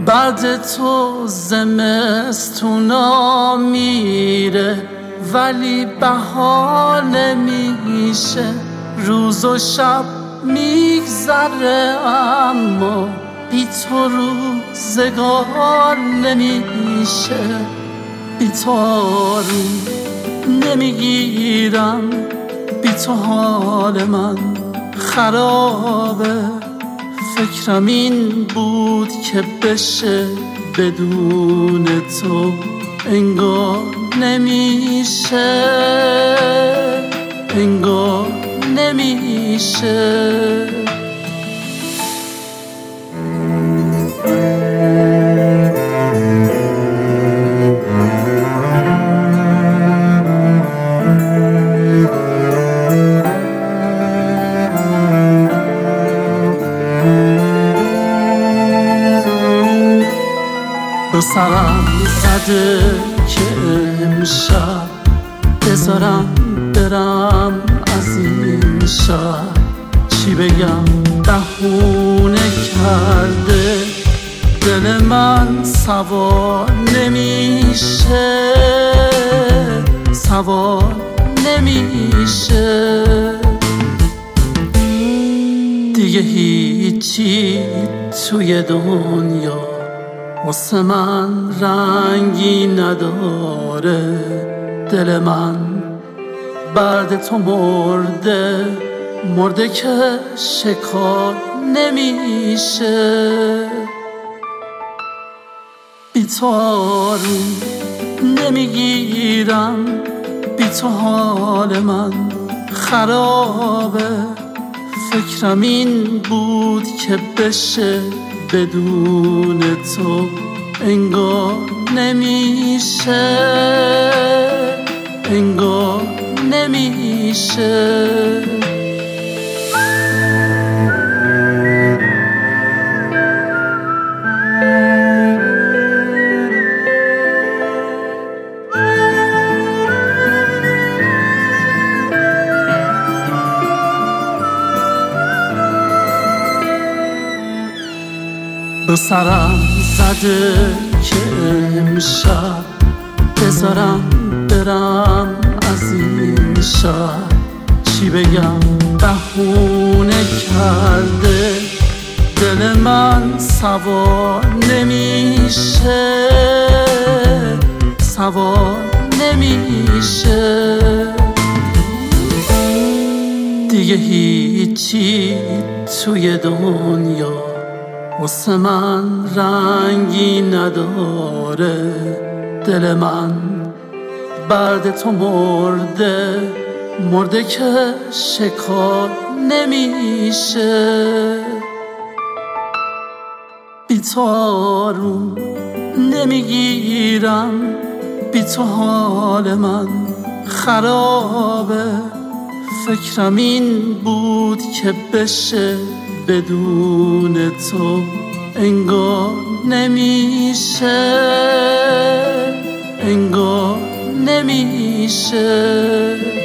بعد تو زمستونا میره ولی بهار نمیشه، روز و شب میگذره اما بی تو روزگار نمیشه. بی تو آروم نمیگیرم، بی تو حال من خرابه. فکرم این بود که بشه بدون تو انگار نمیشه، انگار نمیشه. به سرم زده که امشب بذارم برم از این شب. چی بگم بهونه کرده دل من، سوار نمیشه، سوار نمیشه. دیگه هیچی توی دنیا واسه من رنگی نداره. دل من بعد تو مرده، مرده که شکار نمیشه. بی تو آروم نمیگیرم، بی تو حال من خرابه. فکرم این بود که بشه بدون تو انگار نمیشه، انگار نمیشه. به سرم زده که امشب بذارم برم از این شب. چی بگم بهونه کرده دل من، سوار نمیشه، سوار نمیشه. دیگه هیچی توی دنیا واسه من رنگی نداره. دل من بعد تو مرده، مرده که شکار نمیشه. بی تو آروم نمیگیرم، بی تو حال من خرابه. فکرم این بود که بشه بدون تو انگار نمیشه، انگار نمیشه.